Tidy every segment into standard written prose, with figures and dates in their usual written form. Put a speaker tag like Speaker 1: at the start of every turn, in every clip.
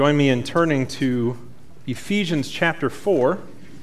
Speaker 1: Join me in turning to Ephesians chapter 4.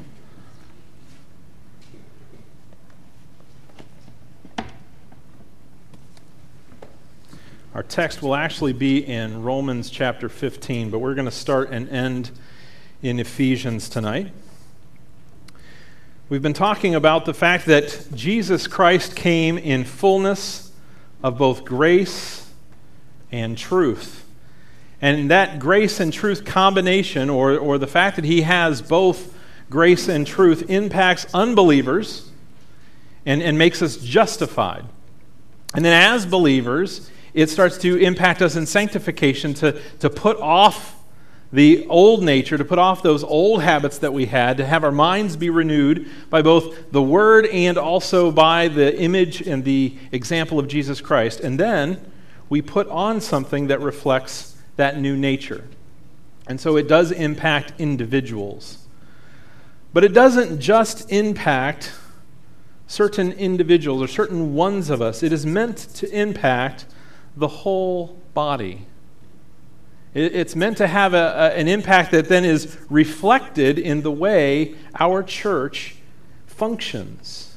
Speaker 1: Our text will actually be in Romans chapter 15, but we're going to start and end in Ephesians tonight. We've been talking about the fact that Jesus Christ came in fullness of both grace and truth. And that grace and truth combination, or the fact that he has both grace and truth, impacts unbelievers and makes us justified. And then as believers, it starts to impact us in sanctification to put off the old nature, to put off those old habits that we had, to have our minds be renewed by both the Word and also by the image and the example of Jesus Christ. And then we put on something that reflects that new nature. And so it does impact individuals. But it doesn't just impact certain individuals or certain ones of us. It is meant to impact the whole body. It's meant to have an impact that then is reflected in the way our church functions.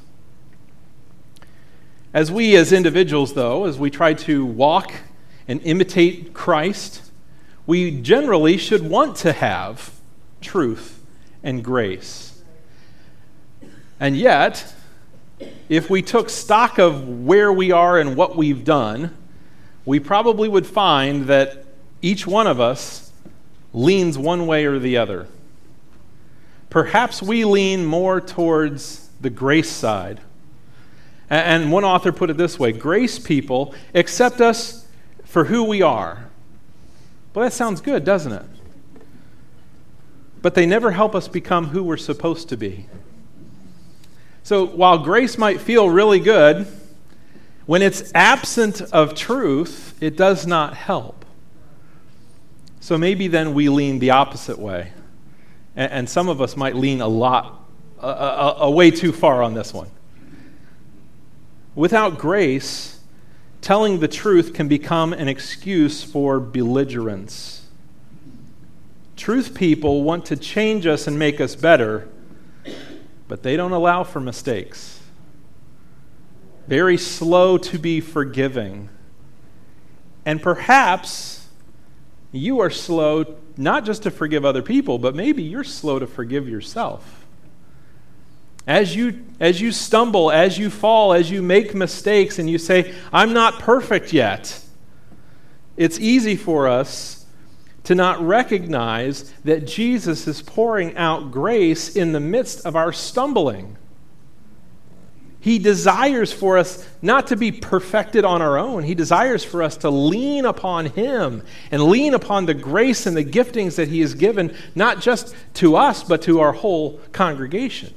Speaker 1: As we as individuals, though, as we try to walk and imitate Christ, we generally should want to have truth and grace. And yet, if we took stock of where we are and what we've done, we probably would find that each one of us leans one way or the other. Perhaps we lean more towards the grace side. And one author put it this way: grace people accept us for who we are. Well, that sounds good, doesn't it? But they never help us become who we're supposed to be. So while grace might feel really good, when it's absent of truth, it does not help. So maybe then we lean the opposite way. And some of us might lean a way too far on this one. Without grace, telling the truth can become an excuse for belligerence. Truth people want to change us and make us better, but they don't allow for mistakes. Very slow to be forgiving. And perhaps you are slow not just to forgive other people, but maybe you're slow to forgive yourself. As you stumble, as you fall, as you make mistakes and you say, I'm not perfect yet, it's easy for us to not recognize that Jesus is pouring out grace in the midst of our stumbling. He desires for us not to be perfected on our own. He desires for us to lean upon Him and lean upon the grace and the giftings that He has given, not just to us, but to our whole congregation.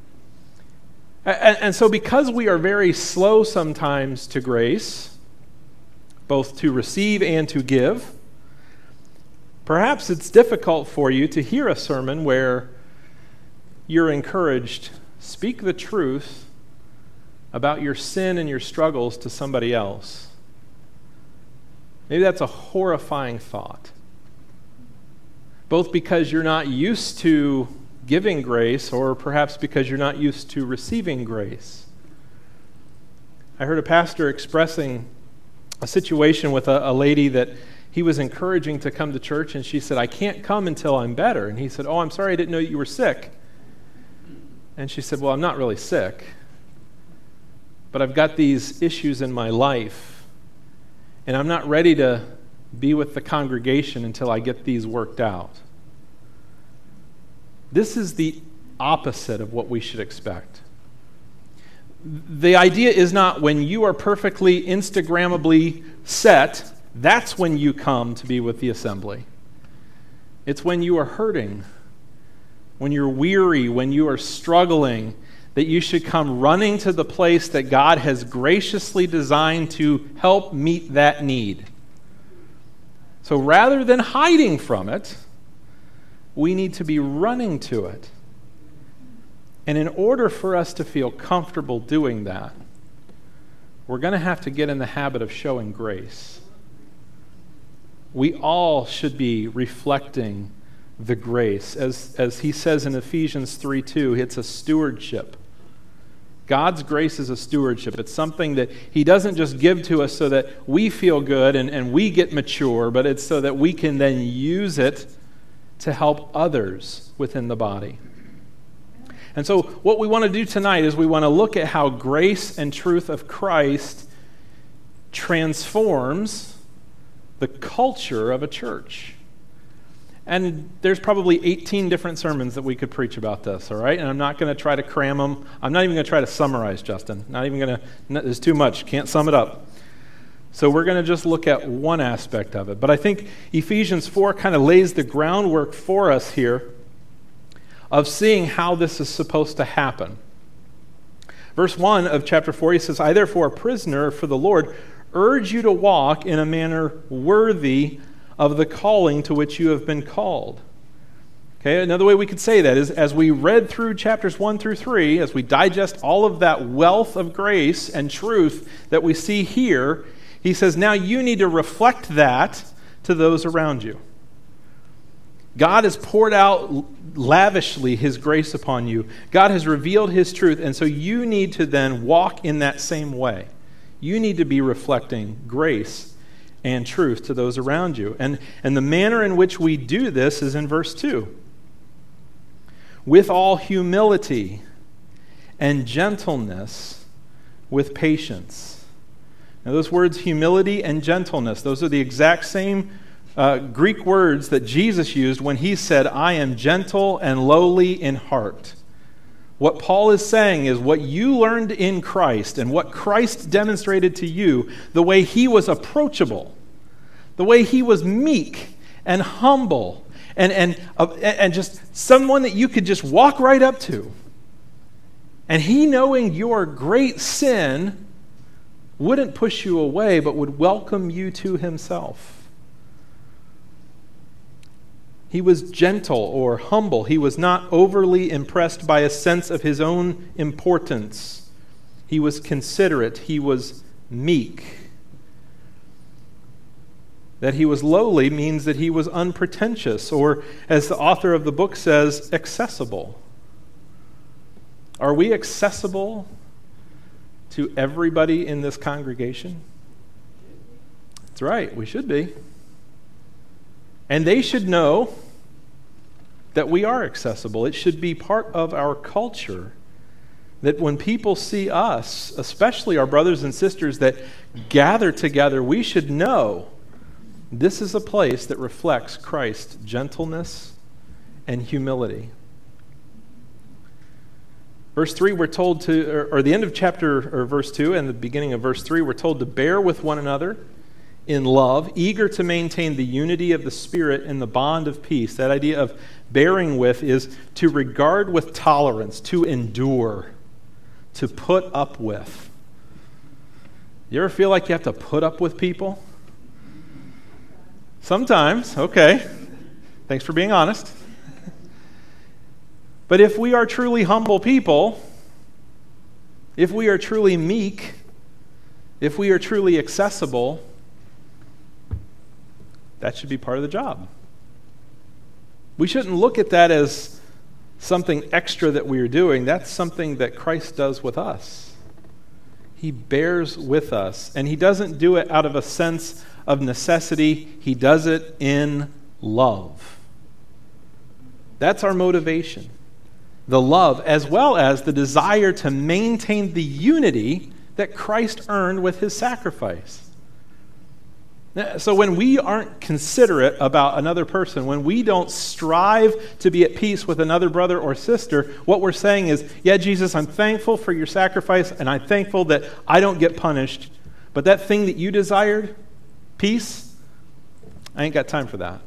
Speaker 1: And so because we are very slow sometimes to grace, both to receive and to give, perhaps it's difficult for you to hear a sermon where you're encouraged, speak the truth about your sin and your struggles to somebody else. Maybe that's a horrifying thought. Both because you're not used to giving grace, or perhaps because you're not used to receiving grace. I heard a pastor expressing a situation with a lady that he was encouraging to come to church, and she said, I can't come until I'm better. And he said, oh, I'm sorry, I didn't know you were sick. And she said, well, I'm not really sick, but I've got these issues in my life, and I'm not ready to be with the congregation until I get these worked out. This is the opposite of what we should expect. The idea is not when you are perfectly Instagrammably set, that's when you come to be with the assembly. It's when you are hurting, when you're weary, when you are struggling, that you should come running to the place that God has graciously designed to help meet that need. So rather than hiding from it, we need to be running to it. And in order for us to feel comfortable doing that, we're going to have to get in the habit of showing grace. we all should be reflecting the grace. As he says in Ephesians 3:2, it's a stewardship. God's grace is a stewardship. It's something that he doesn't just give to us so that we feel good and we get mature, but it's so that we can then use it to help others within the body. And so what we want to do tonight is we want to look at how grace and truth of Christ transforms the culture of a church. And there's probably 18 different sermons that we could preach about this, all right? And I'm not going to try to cram them. I'm not even going to try to summarize, Justin. Not even going to, there's too much. Can't sum it up. So we're going to just look at one aspect of it. But I think Ephesians 4 kind of lays the groundwork for us here of seeing how this is supposed to happen. Verse 1 of chapter 4, he says, I therefore, a prisoner for the Lord, urge you to walk in a manner worthy of the calling to which you have been called. Okay, another way we could say that is, as we read through chapters 1 through 3, as we digest all of that wealth of grace and truth that we see here, he says, now you need to reflect that to those around you. God has poured out lavishly his grace upon you. God has revealed his truth, and so you need to then walk in that same way. You need to be reflecting grace and truth to those around you. And the manner in which we do this is in verse 2. With all humility and gentleness, with patience. Now those words, humility and gentleness, those are the exact same Greek words that Jesus used when he said, I am gentle and lowly in heart. What Paul is saying is what you learned in Christ and what Christ demonstrated to you, the way he was approachable, the way he was meek and humble and just someone that you could just walk right up to. And he, knowing your great sin, wouldn't push you away, but would welcome you to himself. He was gentle or humble. He was not overly impressed by a sense of his own importance. He was considerate. He was meek. That he was lowly means that he was unpretentious, or as the author of the book says, accessible. Are we accessible to everybody in this congregation? That's right, we should be. And they should know that we are accessible. It should be part of our culture that when people see us, especially our brothers and sisters that gather together, we should know this is a place that reflects Christ's gentleness and humility. Verse 3, we're told to, or the end of chapter, or verse 2 and the beginning of verse 3, we're told to bear with one another in love, eager to maintain the unity of the Spirit in the bond of peace. That idea of bearing with is to regard with tolerance, to endure, to put up with. You ever feel like you have to put up with people? Sometimes, okay. Thanks for being honest. But if we are truly humble people, if we are truly meek, if we are truly accessible, that should be part of the job. We shouldn't look at that as something extra that we are doing. That's something that Christ does with us. He bears with us, and he doesn't do it out of a sense of necessity. He does it in love. That's our motivation. The love, as well as the desire to maintain the unity that Christ earned with his sacrifice. So when we aren't considerate about another person, when we don't strive to be at peace with another brother or sister, what we're saying is, yeah, Jesus, I'm thankful for your sacrifice, and I'm thankful that I don't get punished, but that thing that you desired, peace, I ain't got time for that.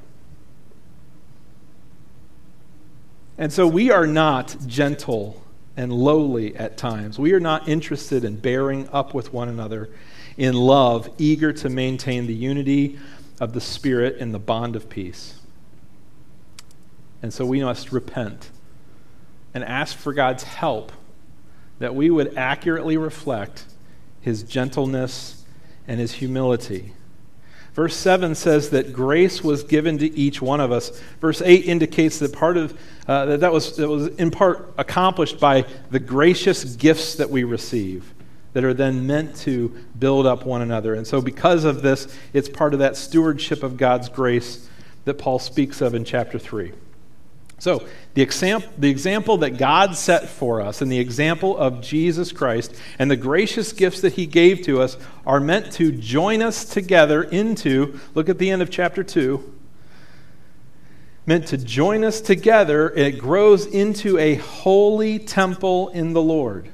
Speaker 1: And so we are not gentle and lowly at times. We are not interested in bearing up with one another in love, eager to maintain the unity of the Spirit in the bond of peace. And so we must repent and ask for God's help that we would accurately reflect his gentleness and his humility. Verse 7 says that grace was given to each one of us. Verse 8 indicates that part of that was in part accomplished by the gracious gifts that we receive that are then meant to build up one another. And so because of this, it's part of that stewardship of God's grace that Paul speaks of in chapter 3. So the example that God set for us and the example of Jesus Christ and the gracious gifts that he gave to us are meant to join us together into, look at the end of chapter 2, meant to join us together, and it grows into a holy temple in the Lord.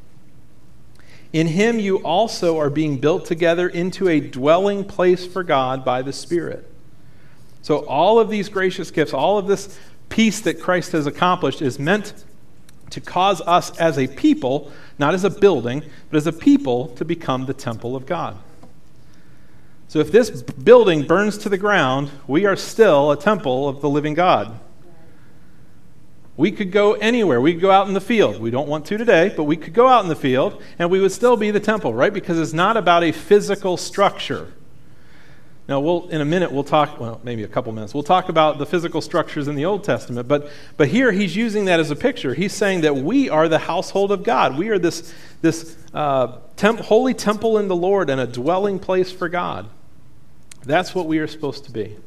Speaker 1: In him you also are being built together into a dwelling place for God by the Spirit. So all of these gracious gifts, all of this peace that Christ has accomplished is meant to cause us as a people, not as a building, but as a people to become the temple of God. So if this building burns to the ground, we are still a temple of the living God. We could go anywhere. We could go out in the field. We don't want to today, but we could go out in the field and we would still be the temple, right? Because it's not about a physical structure. Now, in a minute, we'll talk, well, maybe a couple minutes, we'll talk about the physical structures in the Old Testament, but here he's using that as a picture. He's saying that we are the household of God. We are this holy temple in the Lord and a dwelling place for God. That's what we are supposed to be.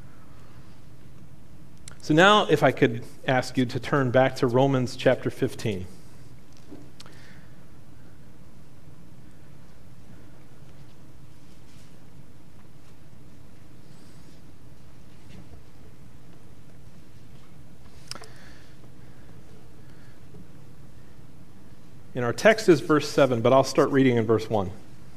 Speaker 1: So now, if I could ask you to turn back to Romans chapter 15. And our text is verse 7, but I'll start reading in verse 1.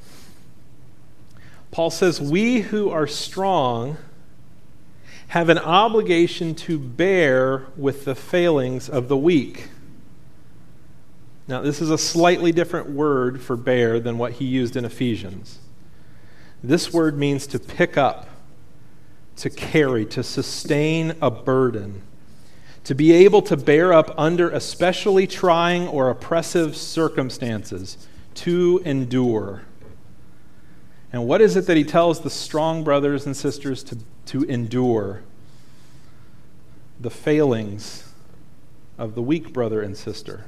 Speaker 1: Paul says, "We who are strong have an obligation to bear with the failings of the weak." Now, this is a slightly different word for bear than what he used in Ephesians. This word means to pick up, to carry, to sustain a burden, to be able to bear up under especially trying or oppressive circumstances, to endure. And what is it that he tells the strong brothers and sisters to endure? The failings of the weak brother and sister.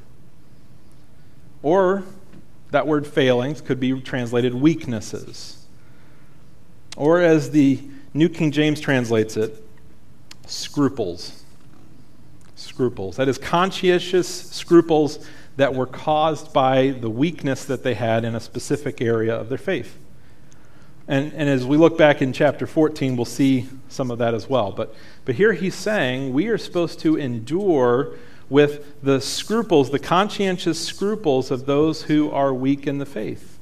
Speaker 1: Or that word failings could be translated weaknesses. Or as the New King James translates it, scruples. Scruples. That is, conscientious scruples that were caused by the weakness that they had in a specific area of their faith. And as we look back in chapter 14, we'll see some of that as well. But here he's saying we are supposed to endure with the scruples, the conscientious scruples of those who are weak in the faith.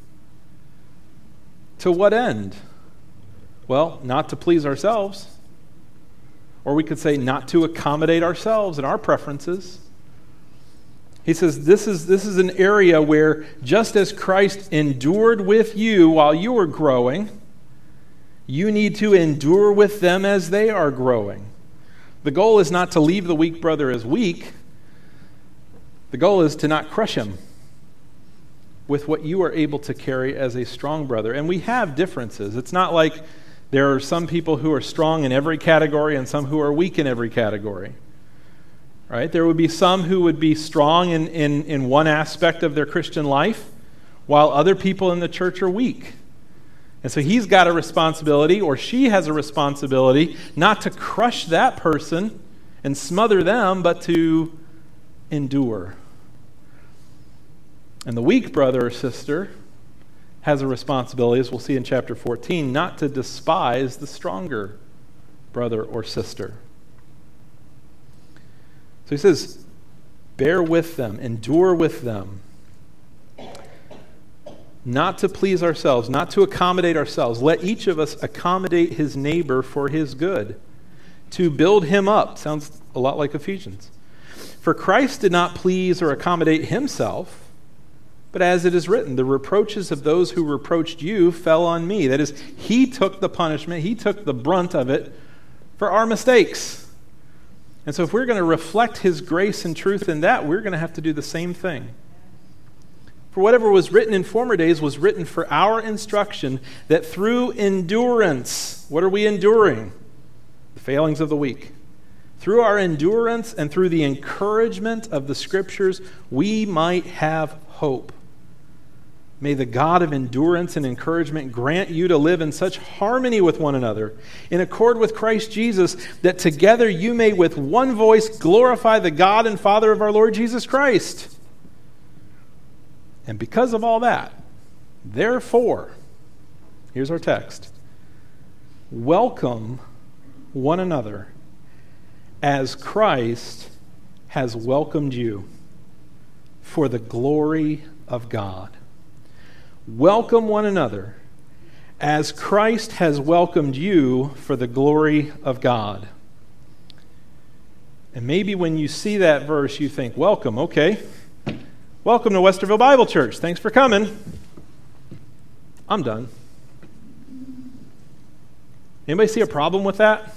Speaker 1: To what end? Well, not to please ourselves. Or we could say not to accommodate ourselves and our preferences. He says this is an area where just as Christ endured with you while you were growing, you need to endure with them as they are growing. The goal is not to leave the weak brother as weak. The goal is to not crush him with what you are able to carry as a strong brother. And we have differences. It's not like there are some people who are strong in every category and some who are weak in every category. Right? There would be some who would be strong in one aspect of their Christian life, while other people in the church are weak. And so he's got a responsibility, or she has a responsibility, not to crush that person and smother them, but to endure. And the weak brother or sister has a responsibility, as we'll see in chapter 14, not to despise the stronger brother or sister. So he says, bear with them, endure with them. Not to please ourselves, not to accommodate ourselves. Let each of us accommodate his neighbor for his good, to build him up. Sounds a lot like Ephesians. For Christ did not please or accommodate himself, but as it is written, the reproaches of those who reproached you fell on me. That is, he took the punishment, he took the brunt of it for our mistakes. And so if we're going to reflect his grace and truth in that, we're going to have to do the same thing. If For whatever was written in former days was written for our instruction, that through endurance, what are we enduring? The failings of the weak. Through our endurance and through the encouragement of the Scriptures, we might have hope. May the God of endurance and encouragement grant you to live in such harmony with one another, in accord with Christ Jesus, that together you may with one voice glorify the God and Father of our Lord Jesus Christ. And because of all that, therefore, here's our text, welcome one another as Christ has welcomed you for the glory of God. Welcome one another as Christ has welcomed you for the glory of God. And maybe when you see that verse, you think, welcome, okay. Welcome to Westerville Bible Church. Thanks for coming. I'm done. Anybody see a problem with that?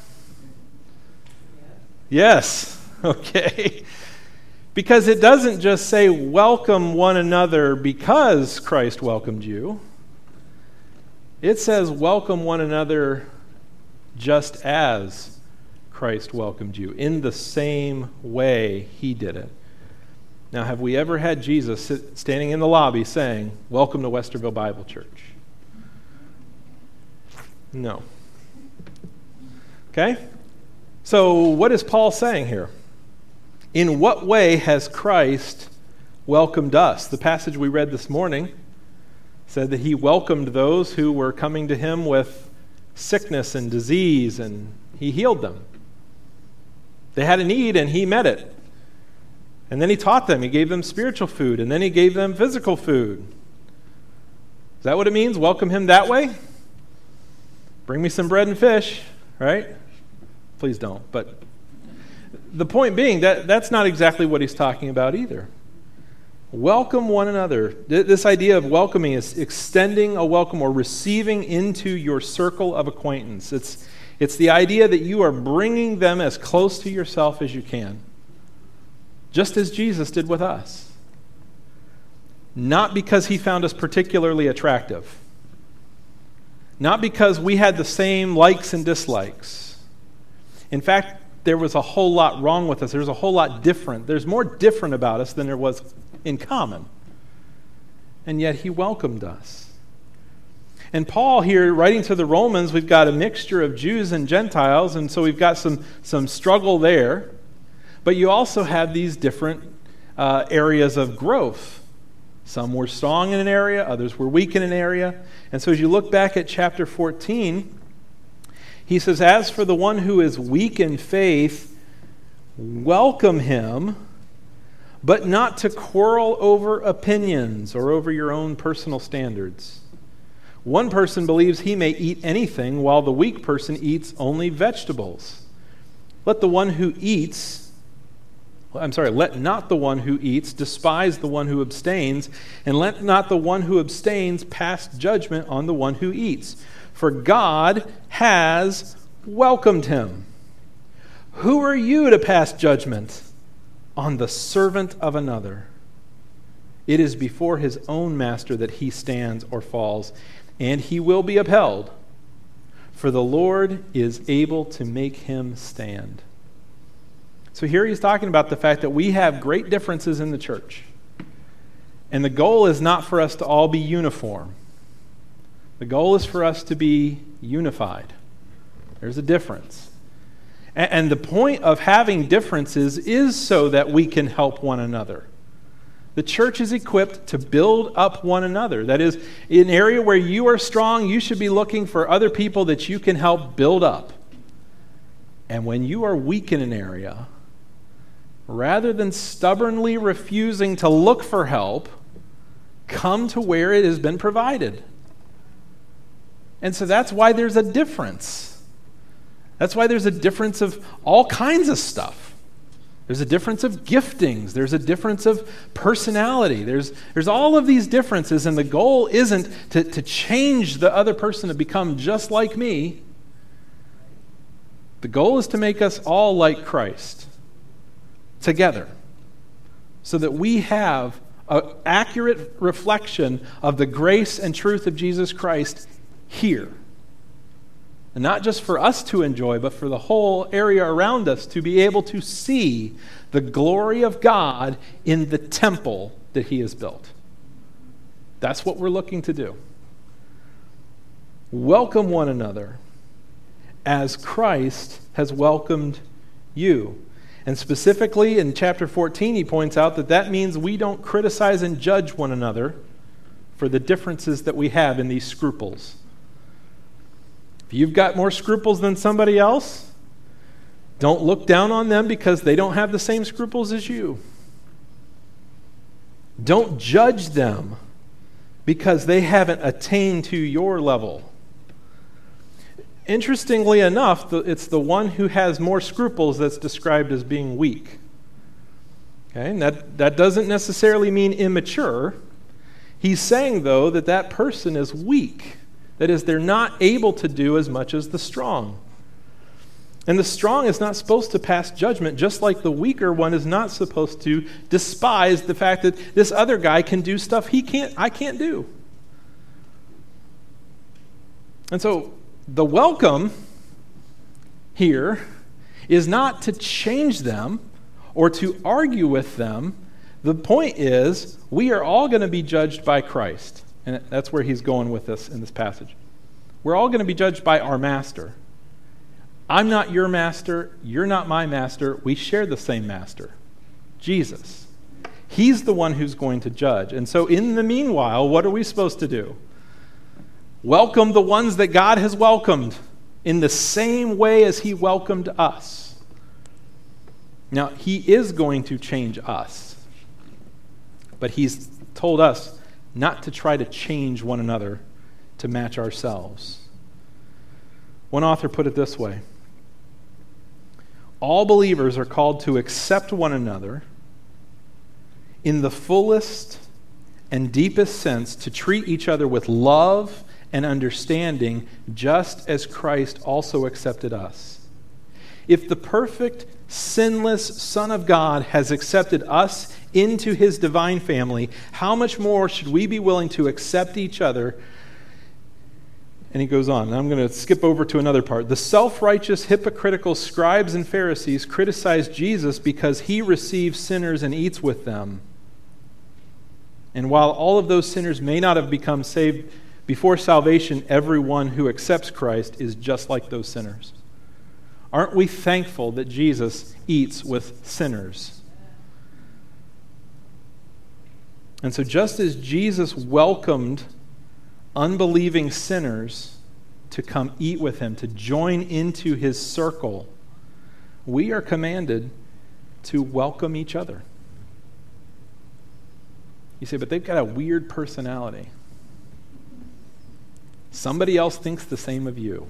Speaker 1: Yes. Okay. Because it doesn't just say welcome one another because Christ welcomed you. It says welcome one another just as Christ welcomed you, in the same way he did it. Now, have we ever had Jesus standing in the lobby saying, welcome to Westerville Bible Church? No. Okay? So what is Paul saying here? In what way has Christ welcomed us? The passage we read this morning said that he welcomed those who were coming to him with sickness and disease, and he healed them. They had a need, and he met it. And then he taught them. He gave them spiritual food, and then he gave them physical food. Is that what it means? Welcome him that way? Bring me some bread and fish, right? Please don't, but the point being that that's not exactly what he's talking about either. Welcome one another. This idea of welcoming is extending a welcome or receiving into your circle of acquaintance. It's the idea that you are bringing them as close to yourself as you can, just as Jesus did with us. Not because he found us particularly attractive, not because we had the same likes and dislikes. In fact, there was a whole lot wrong with us. There's a whole lot different. There's more different about us than there was in common. And yet he welcomed us. And Paul here, writing to the Romans, we've got a mixture of Jews and Gentiles, and so we've got some struggle there. But you also have these different areas of growth. Some were strong in an area, others were weak in an area. And so as you look back at chapter 14, he says, as for the one who is weak in faith, welcome him, but not to quarrel over opinions or over your own personal standards. One person believes he may eat anything, while the weak person eats only vegetables. Let not the one who eats despise the one who abstains, and let not the one who abstains pass judgment on the one who eats. For God has welcomed him. Who are you to pass judgment on the servant of another? It is before his own master that he stands or falls, and he will be upheld. For the Lord is able to make him stand. So here he's talking about the fact that we have great differences in the church. And the goal is not for us to all be uniform. The goal is for us to be unified. There's a difference. And the point of having differences is so that we can help one another. The church is equipped to build up one another. That is, in an area where you are strong, you should be looking for other people that you can help build up. And when you are weak in an area, rather than stubbornly refusing to look for help, come to where it has been provided. And so that's why there's a difference. That's why there's a difference of all kinds of stuff. There's a difference of giftings. There's a difference of personality. There's all of these differences, and the goal isn't to change the other person to become just like me. The goal is to make us all like Christ together, so that we have an accurate reflection of the grace and truth of Jesus Christ here. And not just for us to enjoy, but for the whole area around us to be able to see the glory of God in the temple that he has built. That's what we're looking to do. Welcome one another as Christ has welcomed you. And specifically in chapter 14, he points out that that means we don't criticize and judge one another for the differences that we have in these scruples. If you've got more scruples than somebody else, don't look down on them because they don't have the same scruples as you. Don't judge them because they haven't attained to your level. Interestingly enough, it's the one who has more scruples that's described as being weak. Okay? And that doesn't necessarily mean immature. He's saying, though, that that person is weak. That is, they're not able to do as much as the strong. And the strong is not supposed to pass judgment, just like the weaker one is not supposed to despise the fact that this other guy can do stuff I can't do. And so the welcome here is not to change them or to argue with them. The point is, we are all going to be judged by Christ. And that's where he's going with this in this passage. We're all going to be judged by our master. I'm not your master. You're not my master. We share the same master, Jesus. He's the one who's going to judge. And so in the meanwhile, what are we supposed to do? Welcome the ones that God has welcomed in the same way as he welcomed us. Now, he is going to change us. But he's told us not to try to change one another to match ourselves. One author put it this way: all believers are called to accept one another in the fullest and deepest sense, to treat each other with love and understanding, just as Christ also accepted us. If the perfect, sinless Son of God has accepted us into his divine family, how much more should we be willing to accept each other? And he goes on, and I'm going to skip over to another part. The self-righteous, hypocritical scribes and Pharisees criticized Jesus because he receives sinners and eats with them. And while all of those sinners may not have become saved before salvation, everyone who accepts Christ is just like those sinners. Aren't we thankful that Jesus eats with sinners? And so just as Jesus welcomed unbelieving sinners to come eat with him, to join into his circle, we are commanded to welcome each other. You say, but they've got a weird personality. Somebody else thinks the same of you.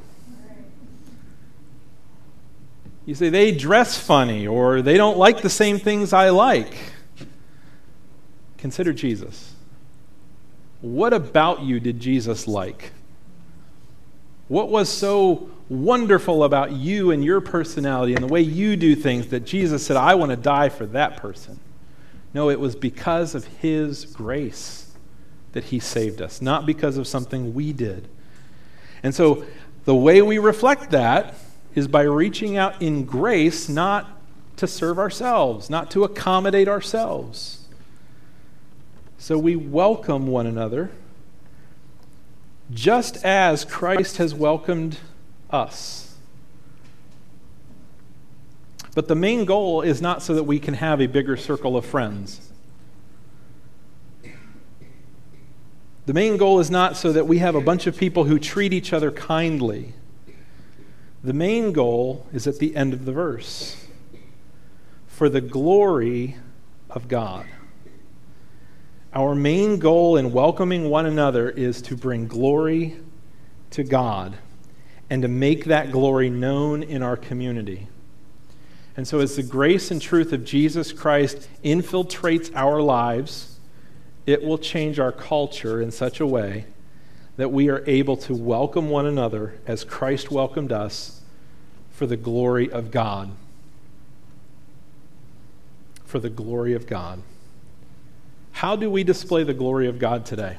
Speaker 1: You say, they dress funny, or they don't like the same things I like. Consider Jesus. What about you did Jesus like? What was so wonderful about you and your personality and the way you do things that Jesus said, I want to die for that person? No, it was because of his grace that he saved us, not because of something we did. And so the way we reflect that is by reaching out in grace, not to serve ourselves, not to accommodate ourselves. So we welcome one another just as Christ has welcomed us. But the main goal is not so that we can have a bigger circle of friends. The main goal is not so that we have a bunch of people who treat each other kindly. The main goal is at the end of the verse. For the glory of God. Our main goal in welcoming one another is to bring glory to God and to make that glory known in our community. And so as the grace and truth of Jesus Christ infiltrates our lives, it will change our culture in such a way that we are able to welcome one another as Christ welcomed us for the glory of God. For the glory of God. how do we display the glory of God today?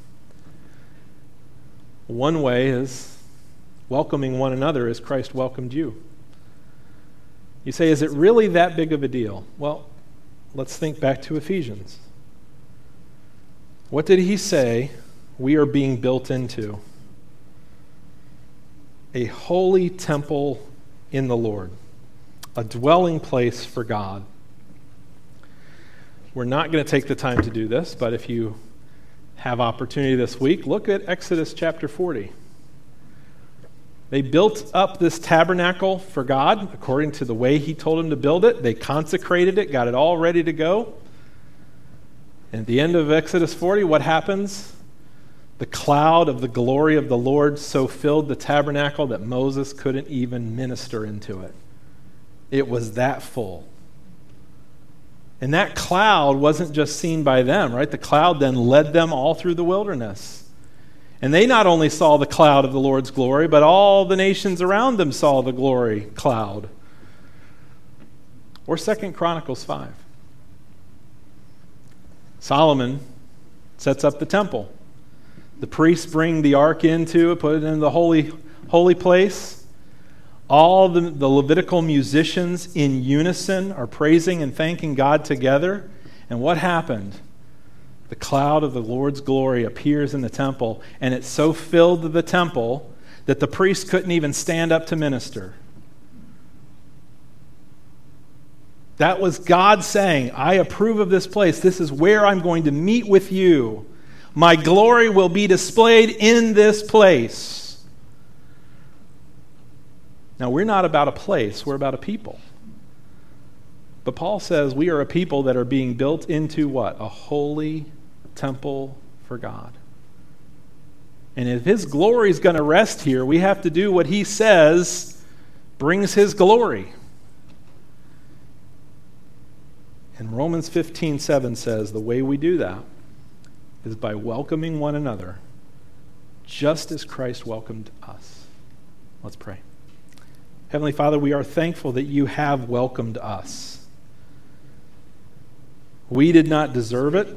Speaker 1: One way is welcoming one another as Christ welcomed you. You say, is it really that big of a deal? Well, let's think back to Ephesians. What did he say we are being built into? A holy temple in the Lord, a dwelling place for God. We're not going to take the time to do this, but if you have opportunity this week, look at Exodus chapter 40. They built up this tabernacle for God according to the way he told them to build it. They consecrated it, got it all ready to go. And at the end of Exodus 40, what happens? The cloud of the glory of the Lord so filled the tabernacle that Moses couldn't even minister into it. It was that full. And that cloud wasn't just seen by them, right? The cloud then led them all through the wilderness. And they not only saw the cloud of the Lord's glory, but all the nations around them saw the glory cloud. Or 2 Chronicles 5. Solomon sets up the temple. The priests bring the ark into it, put it in the holy place. All the Levitical musicians in unison are praising and thanking God together. And what happened? The cloud of the Lord's glory appears in the temple, and it so filled the temple that the priests couldn't even stand up to minister. That was God saying, I approve of this place. This is where I'm going to meet with you. My glory will be displayed in this place. Now, we're not about a place, we're about a people. But Paul says we are a people that are being built into what? A holy temple for God. And if his glory is going to rest here, we have to do what he says brings his glory. And Romans 15:7 says the way we do that is by welcoming one another just as Christ welcomed us. Let's pray. Heavenly Father, we are thankful that you have welcomed us. We did not deserve it.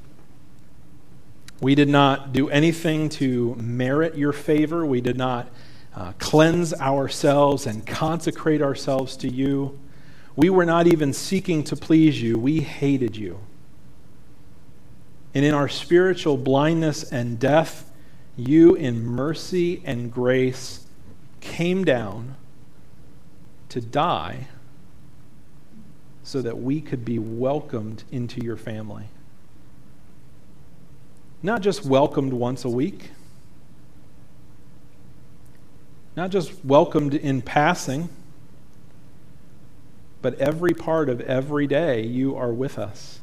Speaker 1: We did not do anything to merit your favor. We did not cleanse ourselves and consecrate ourselves to you. We were not even seeking to please you. We hated you. And in our spiritual blindness and death, you in mercy and grace came down to die so that we could be welcomed into your family. Not just welcomed once a week, not just welcomed in passing, but every part of every day you are with us.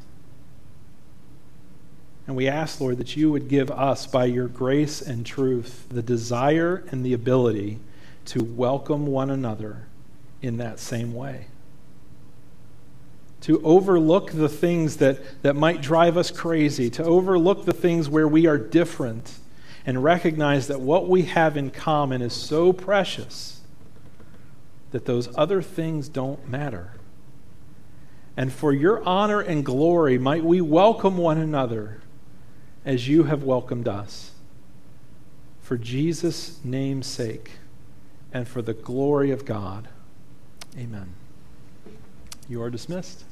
Speaker 1: And we ask, Lord, that you would give us, by your grace and truth, the desire and the ability to welcome one another in that same way. To overlook the things that might drive us crazy, to overlook the things where we are different, and recognize that what we have in common is so precious that those other things don't matter. And for your honor and glory, might we welcome one another as you have welcomed us. For Jesus' name's sake and for the glory of God. Amen. You are dismissed.